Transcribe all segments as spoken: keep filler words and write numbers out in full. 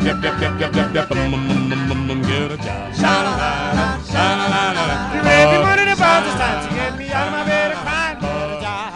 yep, yep, yep, yep, yep, yep, mm, mm, mm, mm, mm, get a job. Sha-la-la-la, sha-la-la-la. You raise me money to buy this time to get me out of my bed and crying for a job.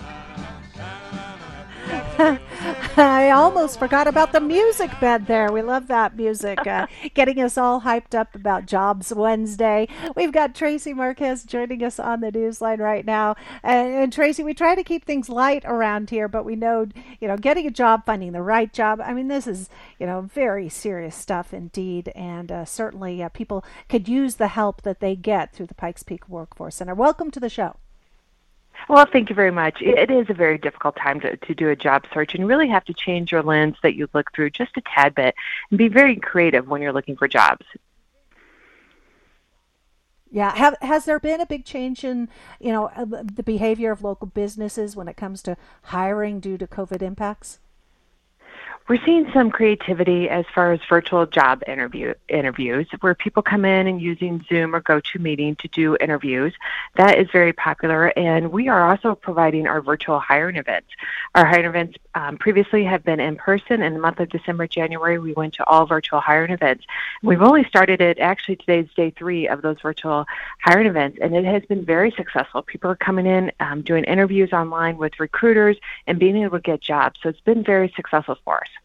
I almost forgot about the music bed there. We love that music, uh, getting us all hyped up about Jobs Wednesday. We've got Tracy Marquez joining us on the newsline right now. And, and Tracy, we try to keep things light around here, but we know, you know, getting a job, finding the right job. I mean, this is, you know, very serious stuff indeed. And uh, certainly uh, people could use the help that they get through the Pikes Peak Workforce Center. Welcome to the show. Well, thank you very much. It is a very difficult time to, to do a job search, and you really have to change your lens that you look through just a tad bit and be very creative when you're looking for jobs. Yeah. Have, has there been a big change in, you know, the behavior of local businesses when it comes to hiring due to COVID impacts? We're seeing some creativity as far as virtual job interview interviews, where people come in and using Zoom or GoToMeeting to do interviews. That is very popular, and we are also providing our virtual hiring events. Our hiring events um, previously have been in person. In the month of December, January, we went to all virtual hiring events. We've only started it, actually today's day three of those virtual hiring events, and it has been very successful. People are coming in, um, doing interviews online with recruiters and being able to get jobs. So it's been very successful for us.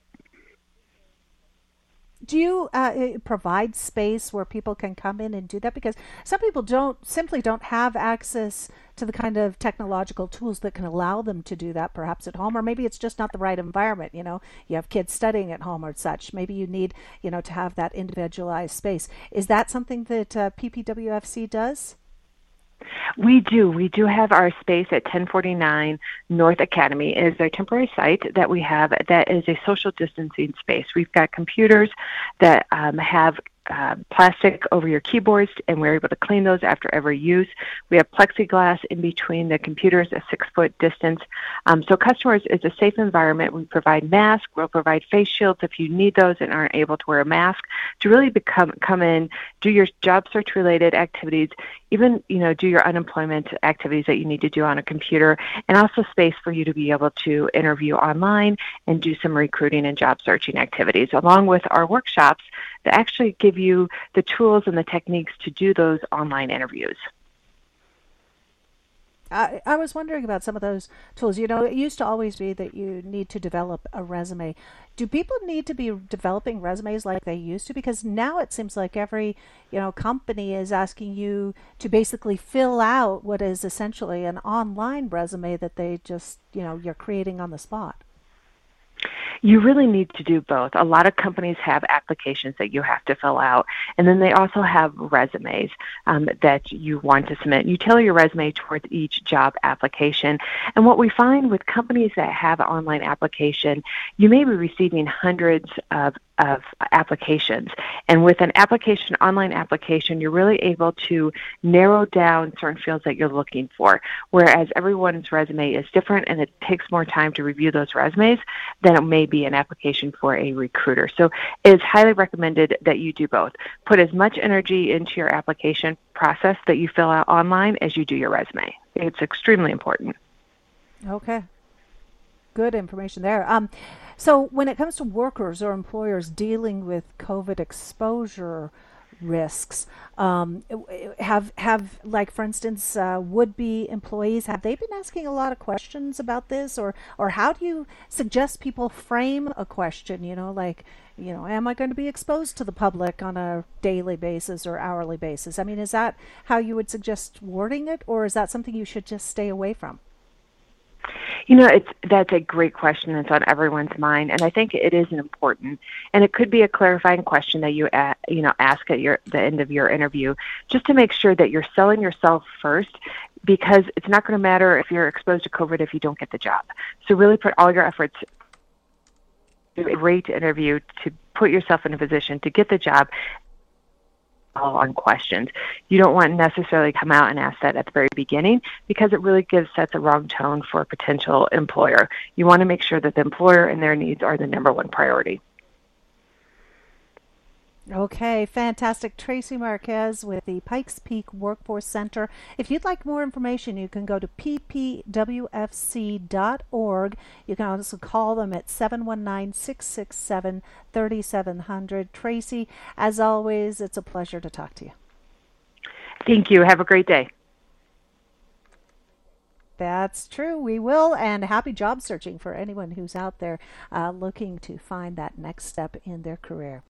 Do you uh, provide space where people can come in and do that? Because some people don't simply don't have access to the kind of technological tools that can allow them to do that, perhaps at home, or maybe it's just not the right environment. You know, you have kids studying at home or such. Maybe you need, you know, to have that individualized space. Is that something that uh, P P W F C does? We do. We do have our space at ten forty-nine North Academy. It is a temporary site that we have that is a social distancing space. We've got computers that um, have uh, plastic over your keyboards, and we're able to clean those after every use. We have plexiglass in between the computers, a six-foot distance. Um, so customers, it's a safe environment. We provide masks. We'll provide face shields if you need those and aren't able to wear a mask, to really become come in, do your job search-related activities, even, you know, do your unemployment activities that you need to do on a computer, and also space for you to be able to interview online and do some recruiting and job searching activities, along with our workshops that actually give you the tools and the techniques to do those online interviews. I, I was wondering about some of those tools. You know, it used to always be that you need to develop a resume. Do people need to be developing resumes like they used to? Because now it seems like every, you know, company is asking you to basically fill out what is essentially an online resume that they just, you know, you're creating on the spot. You really need to do both. A lot of companies have applications that you have to fill out, and then they also have resumes um, that you want to submit. You tailor your resume towards each job application. And what we find with companies that have an online application, you may be receiving hundreds of of applications. And with an application, online application, you're really able to narrow down certain fields that you're looking for. Whereas everyone's resume is different and it takes more time to review those resumes than it may be an application for a recruiter. So it is highly recommended that you do both. Put as much energy into your application process that you fill out online as you do your resume. It's extremely important. Okay. Good information there. Um, so when it comes to workers or employers dealing with COVID exposure risks, um, have have like for instance, uh, would-be employees, have they been asking a lot of questions about this, or or how do you suggest people frame a question? You know, like, you know, am I going to be exposed to the public on a daily basis or hourly basis? I mean, is that how you would suggest wording it, or is that something you should just stay away from? You know, it's that's a great question. It's on everyone's mind, and I think it is important. And it could be a clarifying question that you a, you know ask at your the end of your interview, just to make sure that you're selling yourself first, because it's not going to matter if you're exposed to COVID if you don't get the job. So really put all your efforts to a great interview to put yourself in a position to get the job. All on questions. You don't want to necessarily come out and ask that at the very beginning, because it really gives sets a wrong tone for a potential employer. You want to make sure that the employer and their needs are the number one priority. Okay, fantastic. Tracy Marquez with the Pikes Peak Workforce Center. If you'd like more information, you can go to p p w f c dot org. You can also call them at seven one nine, six six seven, three seven zero zero. Tracy, as always, it's a pleasure to talk to you. Thank you. Have a great day. That's true. We will. And happy job searching for anyone who's out there uh, looking to find that next step in their career.